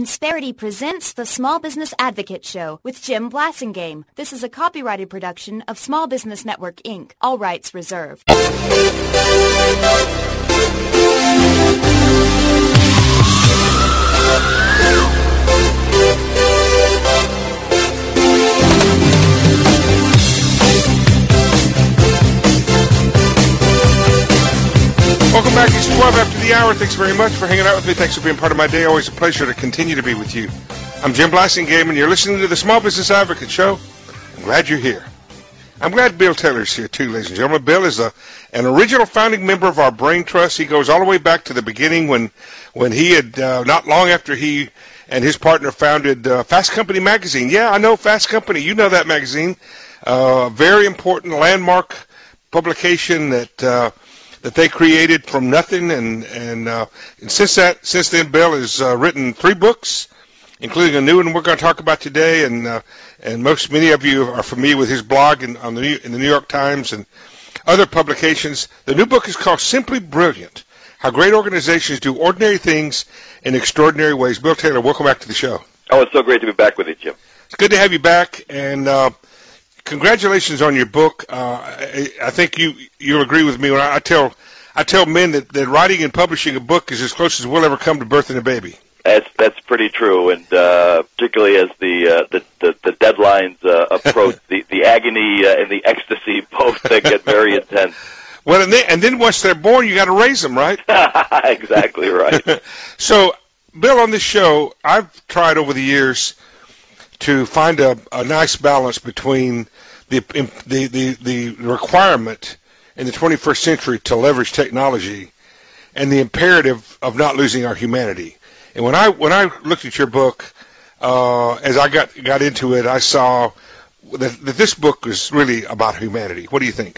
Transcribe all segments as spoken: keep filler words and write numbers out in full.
Insperity presents the Small Business Advocate Show with Jim Blasingame. This is a copyrighted production of Small Business Network, Incorporated. All rights reserved. Welcome back. It's twelve after the hour. Thanks very much for hanging out with me. Thanks for being part of my day. Always a pleasure to continue to be with you. I'm Jim Blasingame, and you're listening to the Small Business Advocate Show. I'm glad you're here. I'm glad Bill Taylor's here, too, ladies and gentlemen. Bill is a, an original founding member of our Brain Trust. He goes all the way back to the beginning when when he had, uh, not long after he and his partner founded uh, Fast Company magazine. Yeah, I know Fast Company. You know that magazine. Uh, very important landmark publication that uh, that they created from nothing, and and, uh, and since that since then, Bill has uh, written three books, including a new one we're going to talk about today, and uh, and most many of you are familiar with his blog in, on the in the New York Times and other publications. The new book is called Simply Brilliant: How Great Organizations Do Ordinary Things in Extraordinary Ways. Bill Taylor, welcome back to the show. Oh, it's so great to be back with you, Jim. It's good to have you back, and uh, congratulations on your book. Uh, I, I think you you'll agree with me when I, I tell I tell men that, that writing and publishing a book is as close as we'll ever come to birthing a baby. That's that's pretty true, and uh, particularly as the uh, the, the the deadlines uh, approach, the the agony uh, and the ecstasy both uh, get very intense. Well, and then, and then once they're born, you got to raise them, right? Exactly right. So, Bill, on this show, I've tried over the years to find a, a nice balance between the, the the the requirement in the twenty-first century to leverage technology and the imperative of not losing our humanity. And when I when I looked at your book, uh, as I got got into it, I saw that, that this book was really about humanity. What do you think?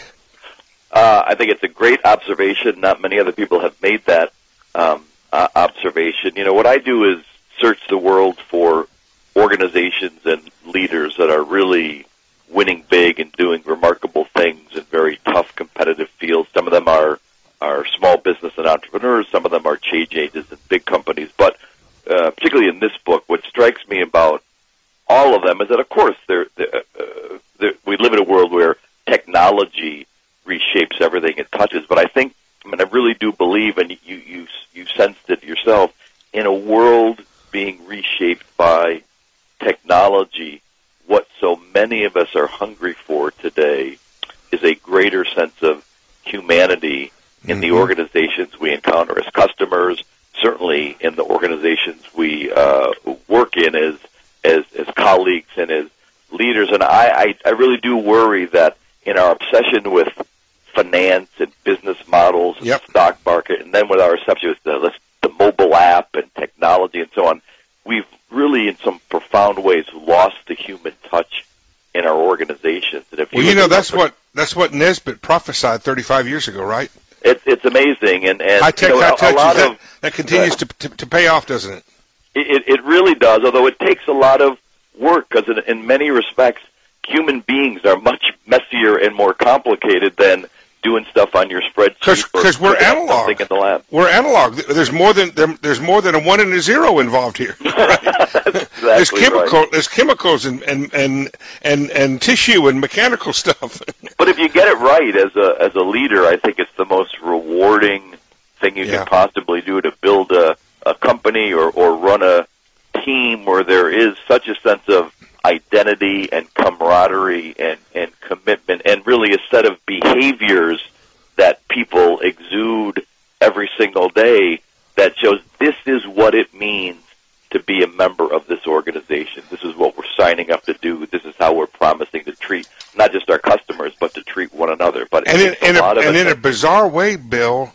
Uh, I think it's a great observation. Not many other people have made that um, uh, observation. You know, what I do is search the world for organizations and leaders that are really winning big and doing remarkable things in very tough competitive fields. Some of them are are small business and entrepreneurs. Some of them are change agents in big companies. But uh, particularly in this book, what strikes me about all of them is that, of course, they're, they're, uh, they're, we live in a world where technology reshapes everything it touches. But I think, I mean, I really do believe, and you you you sensed it yourself, in a world being reshaped by technology, what so many of us are hungry for today is a greater sense of humanity in the organizations we encounter as customers, certainly in the organizations we uh, work in as, as as colleagues and as leaders. And I, I, I really do worry that in our obsession with finance and business models and yep. the stock market, and then with our obsession with the, the mobile app and technology and so on, we've really in some profound ways lost the human touch in our organizations. And if you well, you know, that's what that's what Nesbitt prophesied thirty-five years ago, right? It's it's amazing, and and high tech, you know, high touch, a lot that, of that continues uh, to, to to pay off, doesn't it? It it really does. Although it takes a lot of work, because in, in many respects, human beings are much messier and more complicated than doing stuff on your spreadsheet. Because we're analog. In the lab. We're analog. There's more than there's more than a one and a zero involved here. Right? Exactly there's chemical. Right. There's chemicals and, and and and and tissue and mechanical stuff. But if you get it right as a as a leader, I think it's the most rewarding thing you yeah. can possibly do to build a, a company or, or run a team where there is such a sense of identity and camaraderie and, and commitment, and really a set of behaviors that people exude every single day that shows this is what it means to be a member of this organization. This is what we're signing up to do. This is how we're promising to treat not just our customers, but to treat one another. But and in, in, a, and in a attention. bizarre way, Bill,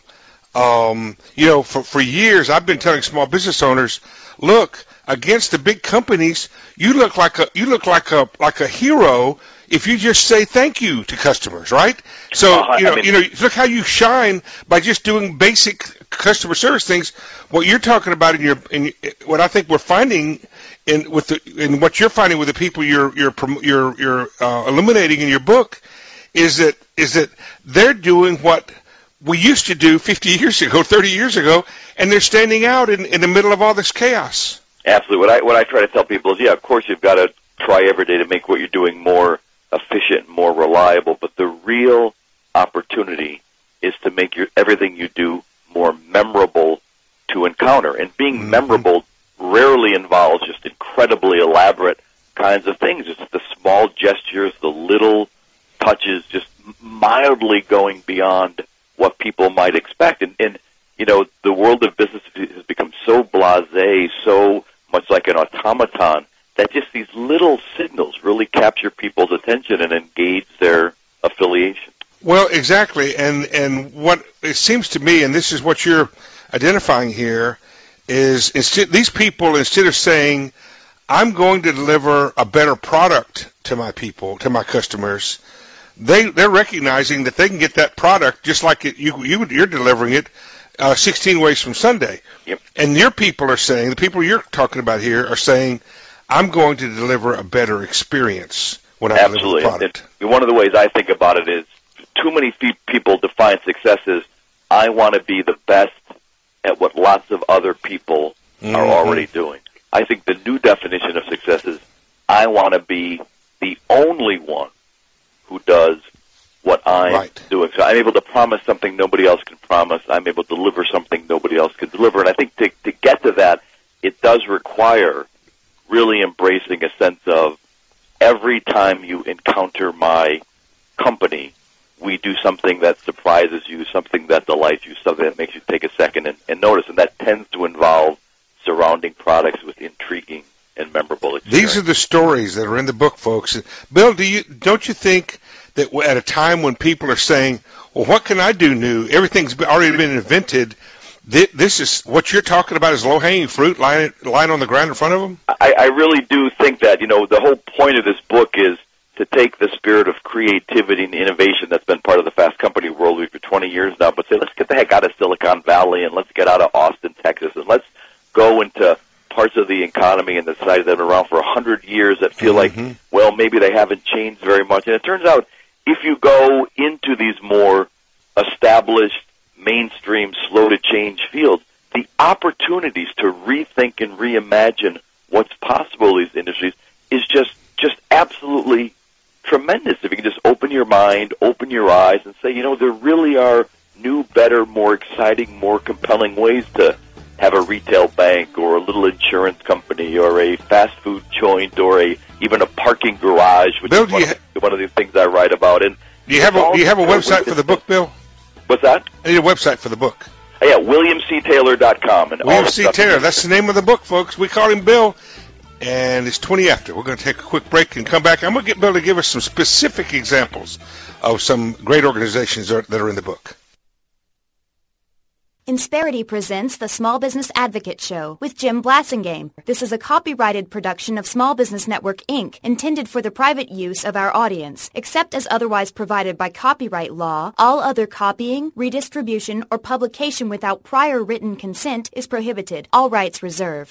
um, you know, for, for years I've been telling small business owners, look, against the big companies, you look like a you look like a like a hero if you just say thank you to customers, right? So uh, you know, I mean, you know, look how you shine by just doing basic customer service things. What you're talking about in your in what I think we're finding in with the in what you're finding with the people you're you're you're you're uh, eliminating in your book is that is that they're doing what we used to do fifty years ago, thirty years ago, and they're standing out in, in the middle of all this chaos. Absolutely. What I what I try to tell people is, yeah, of course you've got to try every day to make what you're doing more efficient, more reliable. But the real opportunity is to make your everything you do more memorable to encounter. And being mm-hmm. memorable rarely involves just incredibly elaborate kinds of things. It's the small gestures, the little touches, just mildly going beyond what people might expect. And, and you know, the world of business has become so blasé, so much like an automaton, that just these little signals really capture people's attention and engage their affiliation. Well, exactly. And, and what it seems to me, and this is what you're identifying here, is instead, these people, instead of saying, I'm going to deliver a better product to my people, to my customers, they, they're recognizing that they can get that product just like it, you, you, you're delivering it uh, sixteen ways from Sunday. Yep. And your people are saying, the people you're talking about here are saying, I'm going to deliver a better experience when I Absolutely. deliver the product. And one of the ways I think about it is too many people define success as, I want to be the best at what lots of other people mm-hmm. are already doing. I think the new definition of success is, I want to be the only one who does what I'm right. doing. So I'm able to promise something nobody else can promise. I'm able to deliver something nobody else can deliver. And I think to, to get to that, it does require really embracing a sense of every time you encounter my company, we do something that surprises you, something that delights you, something that makes you take a second and, and notice. And that tends to involve surrounding products with intriguing and memorable experience. These are the stories that are in the book, folks. Bill, do you don't you think that at a time when people are saying, well, what can I do new? Everything's already been invented. This is what you're talking about is low-hanging fruit lying, lying on the ground in front of them? I, I really do think that. You know, the whole point of this book is to take the spirit of creativity and innovation that's been part of the fast company world for twenty years now, but say, let's get the heck out of Silicon Valley and let's get out of Austin, Texas, and let's go into parts of the economy and the society that have been around for a hundred years that feel mm-hmm. like, well, maybe they haven't changed very much. And it turns out if you go into these more established, mainstream, slow-to-change fields, the opportunities to rethink and reimagine what's possible in these industries is just, just absolutely tremendous. If you can just open your mind, open your eyes, and say, you know, there really are new, better, more exciting, more compelling ways to have a retail bank or a little insurance company or a fast food joint or a even a parking garage, which Bill, is one, ha- of the, one of the things I write about. And do you have a, do you have a website for the book, Bill? What's that? I need a website for the book. Oh, yeah, william c taylor dot com. And William C. Taylor, that's the name of the book, folks. We call him Bill, and it's twenty after. We're going to take a quick break and come back. I'm going to get Bill to give us some specific examples of some great organizations that are in the book. Insperity presents the Small Business Advocate Show with Jim Blasingame. This is a copyrighted production of Small Business Network, Incorporated, intended for the private use of our audience. Except as otherwise provided by copyright law, all other copying, redistribution, or publication without prior written consent is prohibited. All rights reserved.